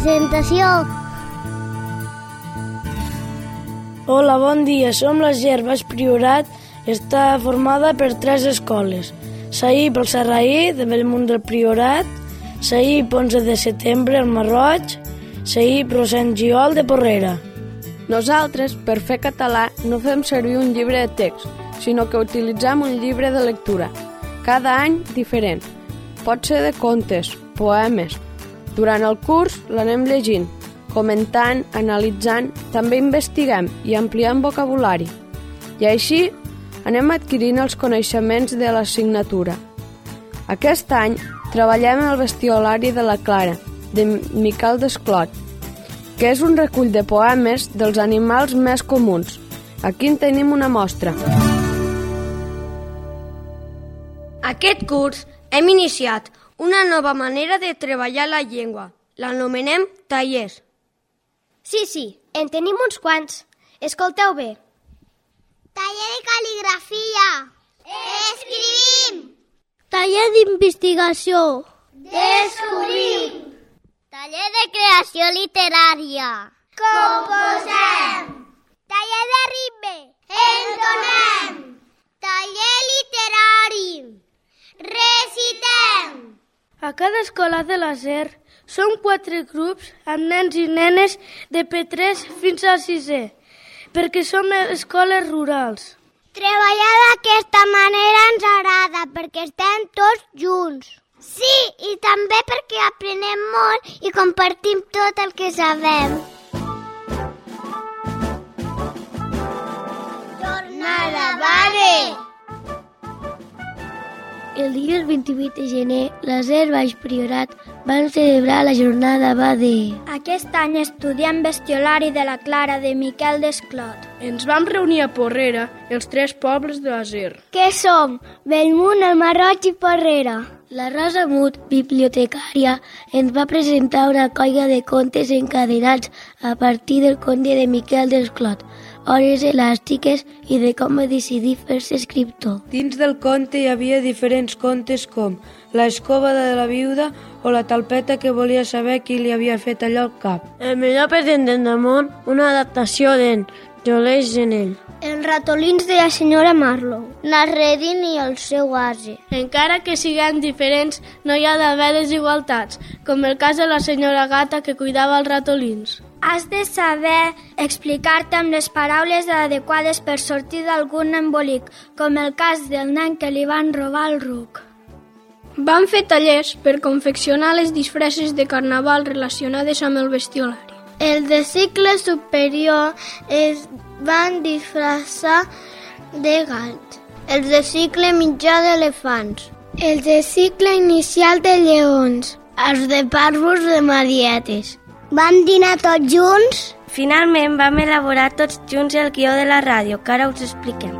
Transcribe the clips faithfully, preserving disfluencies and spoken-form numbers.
Presentació. Hola, bon dia. Som la G E R Baix Priorat. Està formada per tres escoles. Saïp el Serraí, de Bellmunt del Priorat, Saïp onze de setembre, al Marroig, Saïp Rosent Giol, de Porrera. Nosaltres, per fer català, no fem servir un llibre de text, sinó que utilitzem un llibre de lectura, cada any diferent. Pot ser de contes, poemes. Durant el curs l'anem llegint, comentant, analitzant, també investiguem i ampliem vocabulari. I així anem adquirint els coneixements de l'assignatura. Aquest any treballem el bestiolari de la Clara, de Miquel Desclot, que és un recull de poemes dels animals més comuns. Aquí en tenim una mostra. Aquest curs hem iniciat una nova manera de treballar la llengua. L'anomenem tallers. Sí, sí, en tenim uns quants. Escolteu bé. Taller de cal·ligrafia. Escrivim. Taller d'investigació. Descobrim. Taller de creació literària. Composem. Taller de ritme. Entonem. Taller literari. Recitem. A cada escola de la G E R són quatre grups amb nens i nenes de P tres fins a sisè, perquè som escoles rurals. Treballar d'aquesta manera ens agrada perquè estem tots junts. Sí, i també perquè aprenem molt i compartim tot el que sabem. Jornada Bade! El dia vint-i-vuit de gener, la G E R Baix Priorat van celebrar la jornada Bade. Aquest any estudiem bestiolari de la Clara de Miquel Desclot. Ens vam reunir a Porrera, els tres pobles de la G E R. Què som? Bellmunt, el Marroig i Porrera. La Rosa Mut, bibliotecària, ens va presentar una colla de contes encadenats a partir del conte de Miquel Desclot, Hores elàstiques i de com va decidir fer-se escriptor. Dins del conte hi havia diferents contes com La escoba de la viuda o La talpeta que volia saber qui li havia fet allò al cap. El millor present del món, una adaptació d'en Joleix Genell. Els ratolins de la senyora Marlowe, Nasreddin i el seu ase. Encara que siguem diferents, no hi ha d'haver desigualtats, com el cas de la senyora Gata que cuidava els ratolins. Has de saber explicar-te amb les paraules adequades per sortir d'algun embolic, com el cas del nen que li van robar el ruc. Vam fer tallers per confeccionar les disfresses de carnaval relacionades amb el bestiolari. Els de cicle superior es van disfressar de gats, els de cicle mitjà d'elefants, els de cicle inicial de lleons, els de pàrvuls de marietes. Vam dinar tots junts? Finalment vam elaborar tots junts el guió de la ràdio, que ara us expliquem.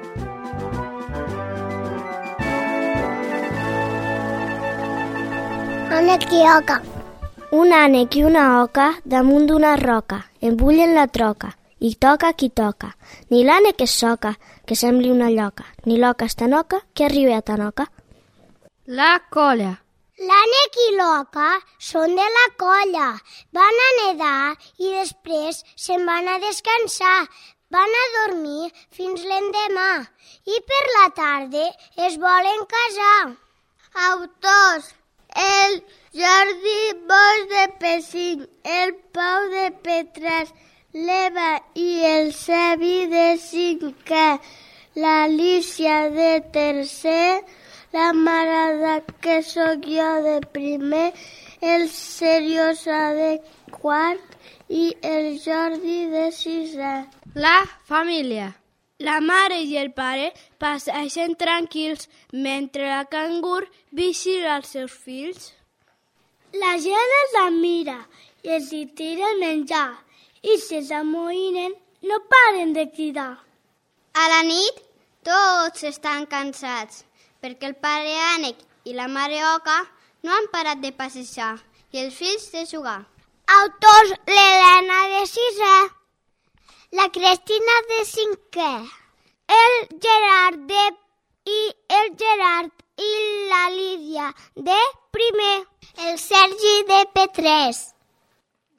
Ànec i oca. Un ànec i una oca damunt d'una roca, embullen la troca, i toca qui toca. Ni l'ànec és soca, que sembli una lloca, ni l'oca és tan oca, que arribi a tan oca. La colla. L'ànec i l'oca són de la colla. Van a nedar i després se'n van a descansar. Van a dormir fins l'endemà i per la tarda es volen casar. Autors: el Jordi Bosch de P cinc, el Pau de P tres, l'Eva i el Sebi de cinquè, l'Alicia de tercer, la Marada, que sóc jo, de primer, el Seriosa de quart i el Jordi de sisè. La família. La mare i el pare passegen tranquils mentre la cangur vigila els seus fills. La gent els admira i els hi tira el menjar i si s'amoïnen no paren de cridar. A la nit tots estan cansats perquè el pare ànec i la mare oca no han parat de passejar i els fills de jugar. Autors: l'Helena de sisè, la Cristina de cinquè, el Gerard de i el Gerard i la Lídia de primer, el Sergi de P tres,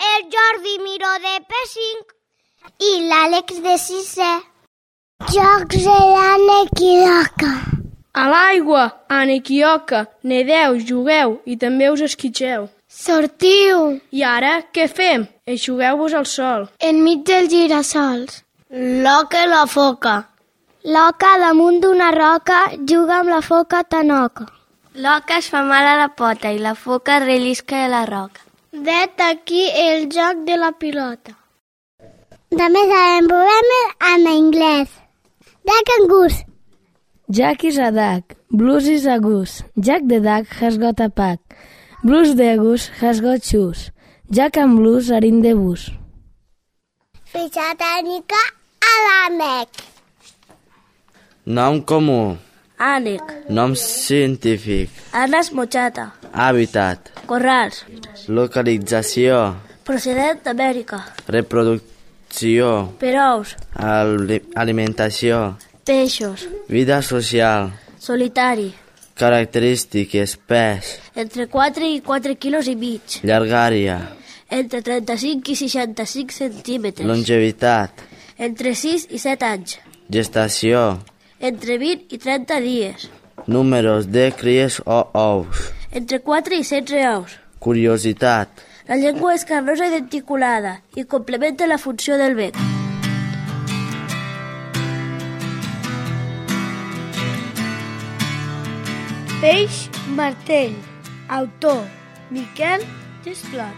el Jordi Miró de P cinc i l'Àlex de sisè. Jocs de l'Anequioca. A l'aigua, anequioca, nedeu, jugueu i també us esquitxeu. Sortiu I ara, què fem? Eixugueu-vos al sol. enmig dels girassols. L'oca i la foca. L'oca damunt d'una roca juga amb la foca tanoca. L'oca es fa mal a la pota i la foca rellisca a la roca. Vet aquí el joc de la pilota. També sabem poemes en anglès. De cangurs. Jack is a duck, Blues is a goose. Jack the duck has got a pack. Blues the goose has got shoes. Jack and Blues are in the bus. Fitxa tècnica a l'ànec. Nom comú. Ànec. Nom científic. Anas mochata. Hàbitat. Corrals. Localització. Procedent d'Amèrica. Reproducció. Per ous. Ali- alimentació. Peixos. Vida social. Solitari. Característiques. Pes. Entre quatre i quatre quilos i mig. Llargària. Entre trenta-cinc i seixanta-cinc centímetres. Longevitat. Entre sis i set anys. Gestació. Entre vint i trenta dies. Números de cries o ous. Entre quatre i setze ous. Curiositat. La llengua és carnosa i denticulada i complementa la funció del bec. Peix martell. Autor Miquel Desclot.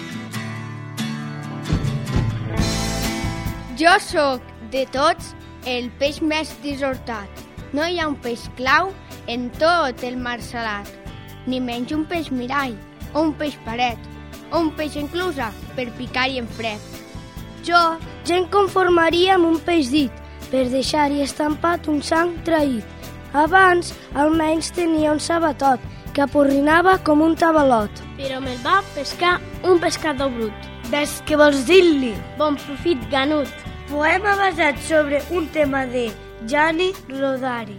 Jo sóc, de tots, el peix més dissortat. No hi ha un peix clau en tot el mar salat. Ni menys un peix mirall, o un peix paret, o un peix enclusa per picar-hi en fred. Jo ja em conformaria amb un peix dit, per deixar-hi estampat un sang traït. Abans, almenys tenia un sabatot, que aporrinava com un tabalot. Però me'l va pescar un pescador brut. Ves què vols dir-li? Bon profit, ganut. Poema basat sobre un tema de Gianni Rodari.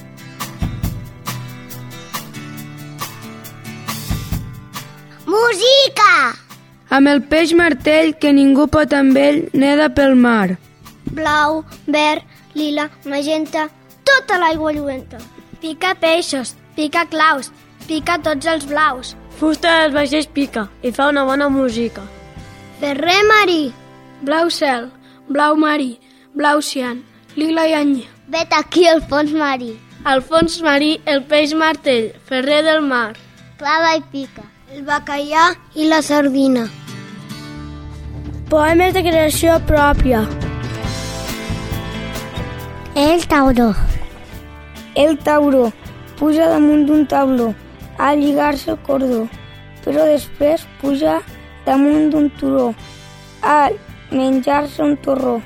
Música! Amb el peix martell que ningú pot amb ell, neda pel mar. Blau, verd, lila, magenta, tota l'aigua lluenta. Pica peixos, pica claus, pica tots els blaus. Fusta dels vaixells pica i fa una bona música. Ferrer marí, blau cel, blau marí, blau cian, lila i any. Vet aquí el fons marí. Al fons marí, el peix martell, ferrer del mar. Clava i pica. El bacallà i la sardina. Poemes de creació pròpia. El tauró. El tauró puja damunt d'un tauló a lligar-se el cordó, però després puja damunt d'un turó a menjar-se un torró.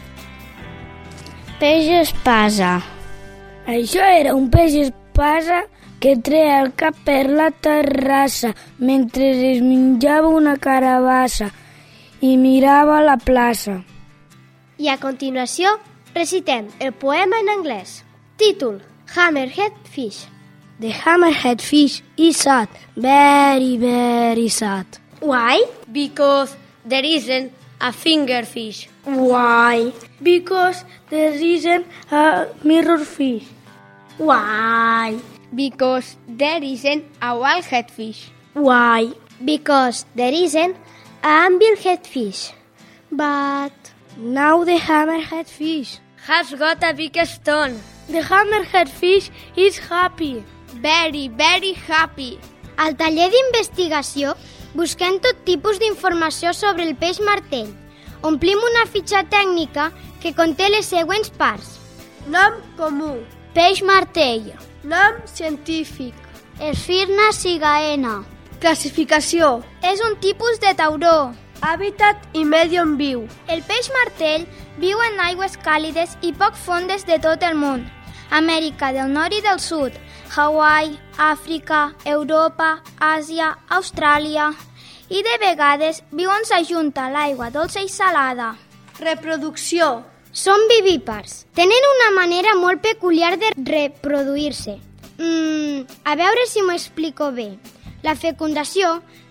Peix espasa. Això era un peix espasa que treia el cap per la terrassa mentre es menjava una carabassa i mirava la plaça. I a continuació recitem el poema en anglès. Títol: Hammerhead Fish. The hammerhead fish is sad, very, very sad. Why? Because there isn't a fingerfish. Why? Because there isn't a mirror fish. Why? Because there isn't a wildhead fish. Why? Because there isn't a amblehead fish. But now the hammerhead fish. Has got a big stone. The hammerhead fish is happy. Very, very happy. Al taller d'investigació busquem tot tipus d'informació sobre el peix martell. Omplim una fitxa tècnica que conté les següents parts. Nom comú. Peix martell. Nom científic. Esfirna cigaena. Classificació. És un tipus de tauró. Hàbitat i medi on viu. El peix martell viu en aigües càlides i poc fondes de tot el món. Amèrica del Nord i del Sud, Hawaii, Àfrica, Europa, Àsia, Austràlia. I de vegades viu on s'ajunta l'aigua dolça i salada. Reproducció. Són vivípars. Tenen una manera molt peculiar de reproduir-se. Mm, a veure si m'ho explico bé. La fecundació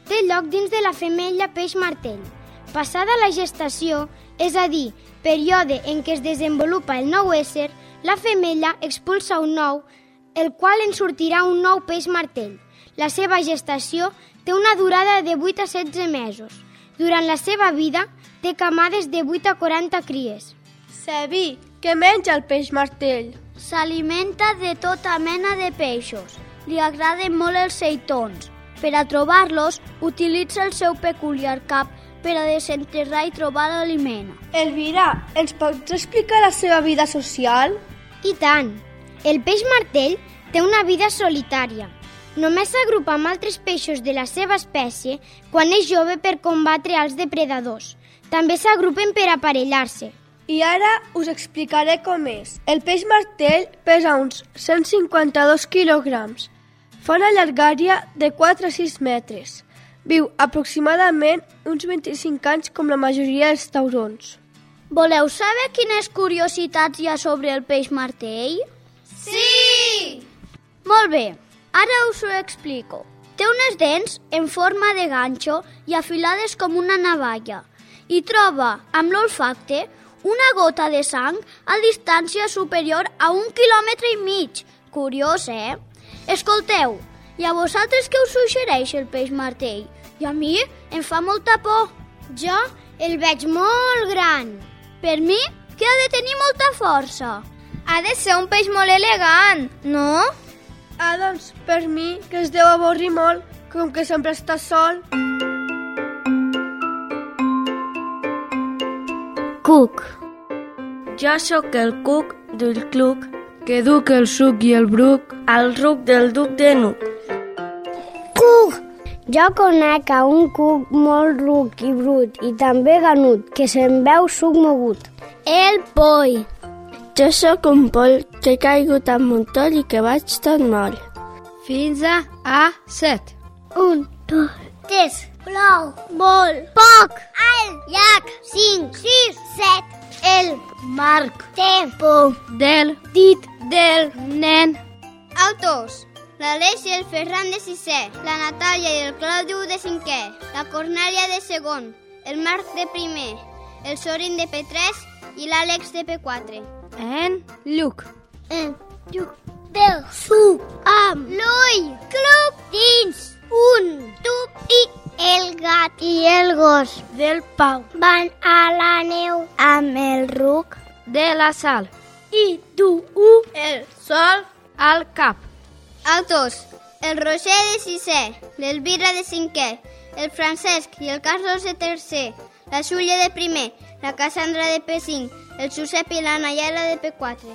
té lloc dins de la femella peix martell. Passada la gestació, és a dir, període en què es desenvolupa el nou ésser, la femella expulsa un ou, el qual en sortirà un nou peix martell. La seva gestació té una durada de vuit a setze mesos. Durant la seva vida, té camades de vuit a quaranta cries. Sebi, què menja el peix martell? S'alimenta de tota mena de peixos. Li agraden molt els seitons. Per a trobar-los, utilitza el seu peculiar cap per a desenterrar i trobar l'aliment. Elvira, ens pots explicar la seva vida social? I tant! El peix martell té una vida solitària. Només s'agrupa amb altres peixos de la seva espècie quan és jove per combatre als depredadors. També s'agrupen per aparellar-se. I ara us explicaré com és. El peix martell pesa uns cent cinquanta-dos quilograms. Fa una llargària de quatre a sis metres. Viu aproximadament uns vint-i-cinc anys com la majoria dels taurons. Voleu saber quines curiositats hi ha sobre el peix martell? Sí! Molt bé, ara us ho explico. Té unes dents en forma de ganxo i afilades com una navalla i troba amb l'olfacte una gota de sang a distància superior a un quilòmetre i mig. Curiós, eh? Escolteu, i a vosaltres què us suggereix el peix martell? I a mi em fa molta por. Jo el veig molt gran. Per mi, que ha de tenir molta força. Ha de ser un peix molt elegant, no? Ah, doncs, per mi, que es deu avorrir molt, com que sempre està sol. Cuc. Jo sóc el cuc del cluc, que duc el suc i el bruc, al ruc del duc de Nuc. Cuc! Jo conec a un cuc molt ruc i brut i també ganut, que se'n veu suc mogut. El poll. Jo sóc un poll que he caigut amb montoll i que vaig tot moll. Fins a A set. Un, dos, tres, prou, molt, poc, al, llac, cinc, sis, set, el, marc, tempo, Del, dit, del, nen. Altos. L'Aleix i el Ferran de sisè, la Natàlia i el Claudiu de cinquè, la Cornèlia de segon, el Marc de primer, el Sorin de P tres i l'Àlex de P quatre. En Lluc. En lluc, del, suc, amb, l'ull, cluc, dins, un, tub i el gat i el gos Del Pau. van a la neu amb el ruc De la Sal. i du u El Sol al cap. Altos. El Roger de sisè, l'Elvira de cinquè, el Francesc i el Carlos de tercer, la Júlia de primer, la Cassandra de P cinc, el Josep i la Nayara de P quatre.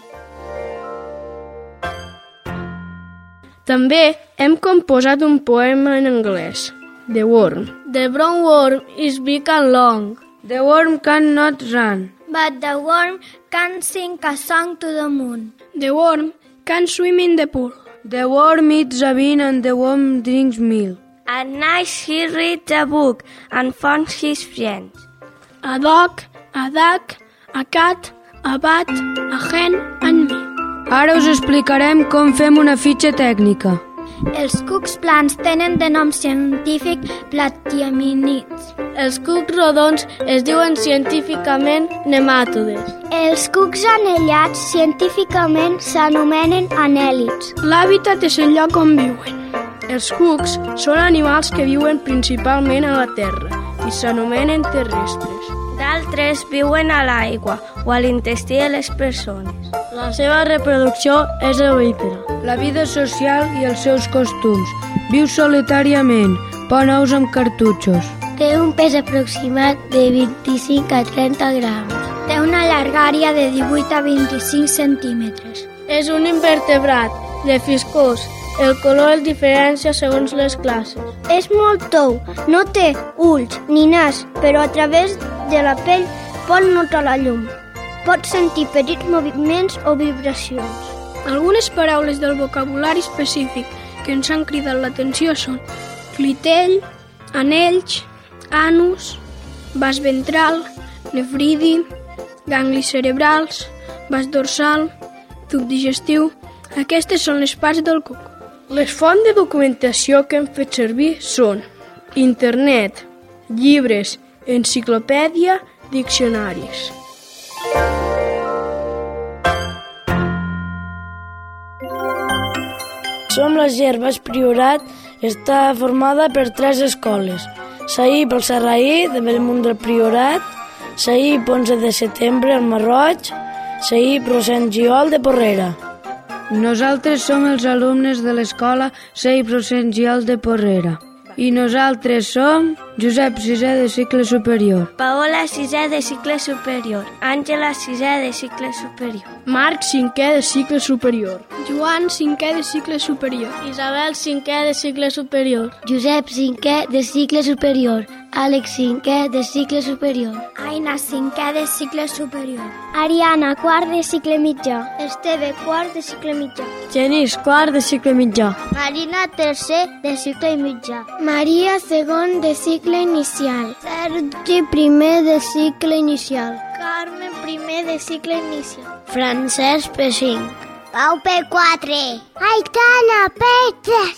També hem composat un poema en anglès. The Worm. The brown worm is big and long, The worm cannot run. but the worm can sing a song to the moon. The worm can swim in the pool. The worm eats a bean and the worm drinks milk. At night he reads a book and finds his friends. A dog, a duck, a cat, a bat, a hen and me. Ara us explicarem com fem una fitxa tècnica. Els cucs plans tenen de nom científic platiaminids. Els cucs rodons es diuen científicament nemàtodes. Els cucs anellats científicament s'anomenen anèl·lids. L'hàbitat és el lloc on viuen. Els cucs són animals que viuen principalment a la terra i s'anomenen terrestres. D'altres viuen a l'aigua o a l'intestí de les persones. La seva reproducció és ovípara. La vida social i els seus costums. Viu solitàriament, pon ous amb cartutxos. Té un pes aproximat de vint-i-cinc a trenta grams. Té una llargària de divuit a vint-i-cinc centímetres. És un invertebrat, de fiscós. El color el diferencia segons les classes. És molt tou, no té ulls ni nas, però a través de la pell pot notar la llum. Pot sentir petits moviments o vibracions. Algunes paraules del vocabulari específic que ens han cridat l'atenció són clitell, anells, anus, vas ventral, nefridi, ganglis cerebrals, vas dorsal, tub digestiu. Aquestes són les parts del cuc. Les fonts de documentació que hem fet servir són internet, llibres, enciclopèdia, diccionaris. Som la Ger Baix Priorat, està formada per tres escoles. Saí pel Serraí, de Bellmunt del Priorat, Saí onze de setembre, al Marroig, Saí Procent Giol de Porrera. Nosaltres som els alumnes de l'escola Saí Procent Giol de Porrera. I nosaltres som Josep sisè de cicle superior, Paola sisè de cicle superior, Àngela sisè de cicle superior, Marc cinquè de cicle superior, Joan cinquè de cicle superior, Isabel cinquè de cicle superior, Josep cinquè de cicle superior, Àlex cinquè de cicle superior, Aina cinquè de cicle superior, Ariana quart de cicle mitjà, Esteve quart de cicle mitjà, Genís quart de cicle mitjà, Marina tercer de cicle mitjà, Maria segon de cicle inicial, Sergi primer de cicle inicial, Carmen primer de cicle inicial, Francesc P cinc, Pau P quatre, Aitana P tres,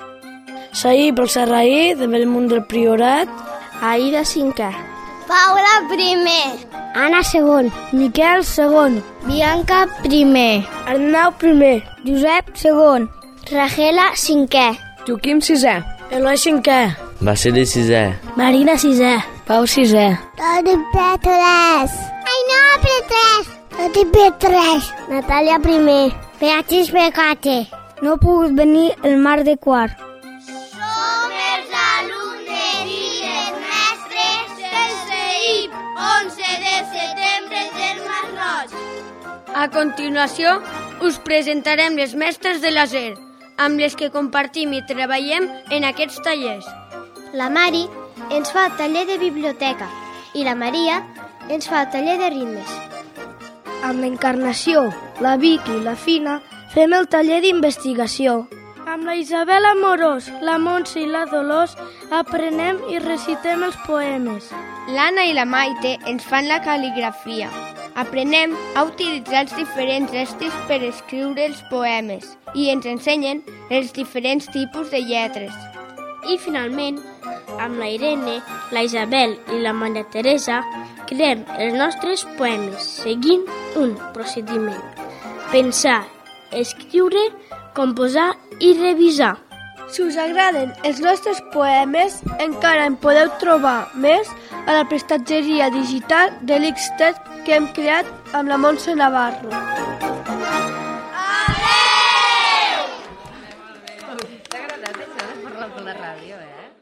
Saí pel Serraí, de Bellmunt del Priorat, Aida cinquè, Paula primer, Anna segon, Miquel segon, Bianca primer, Arnau primer, Josep segon, Ragela cinquè, Joaquim sisè, Eloi cinquè, Vasili sisè, Marina sisè, Pau sisè, Toni P tres, Ainhoa P tres, Toti P tres, Natàlia primer, Beatriz P quatre. No ha pogut venir el Marc de quart. som els alumnes i les mestres del C I P onze de setembre del Masroig. A continuació, us presentarem les mestres de la SER, amb les que compartim i treballem en aquests tallers. La Mari ens fa taller de biblioteca i la Maria ens fa taller de ritmes. Amb l'Encarnació, la Vicky i la Fina fem el taller d'investigació. Amb la Isabel Amorós, la Montse i la Dolors aprenem i recitem els poemes. L'Anna i la Maite ens fan la cal·ligrafia. Aprenem a utilitzar els diferents estils per escriure els poemes i ens ensenyen els diferents tipus de lletres. I finalment, amb la Irene, la Isabel i la Maria Teresa, creem els nostres poemes seguint un procediment: pensar, escriure, composar i revisar. Si us agraden els nostres poemes, encara en podeu trobar més a la prestatgeria digital de l'Xtet que hem creat amb la Montse Navarro. T'ha agradat això de parlar per la ràdio, eh?